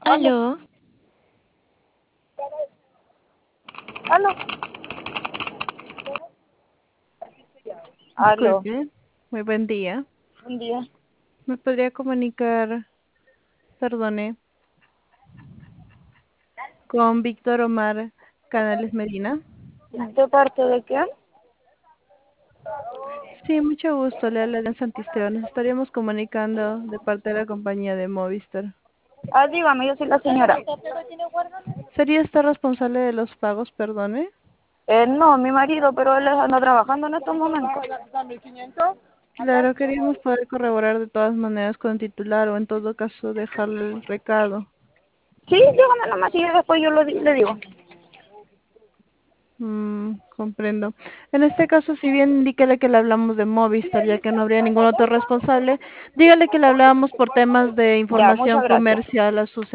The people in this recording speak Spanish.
Aló, Aló, aló, aló. disculpe, muy buen día. Buen día. ¿Me podría comunicar, perdone, con Víctor Omar Canales Medina? ¿De parte de quién? Sí, mucho gusto, le habla de Santisteban. Nos estaríamos comunicando de parte de la compañía de Movistar. Ah, dígame, yo soy la señora. ¿Sería usted responsable de los pagos, perdone? No, mi marido, pero él anda trabajando en estos momentos. Claro, queríamos poder corroborar de todas maneras con el titular o en todo caso dejarle el recado. Sí, dígame nomás y después yo le digo. Comprendo. En este caso, si bien indíquele que le hablamos de Movistar, ya que no habría ningún otro responsable, dígale que le hablábamos por temas de Ya, muchas información gracias. comercial a sus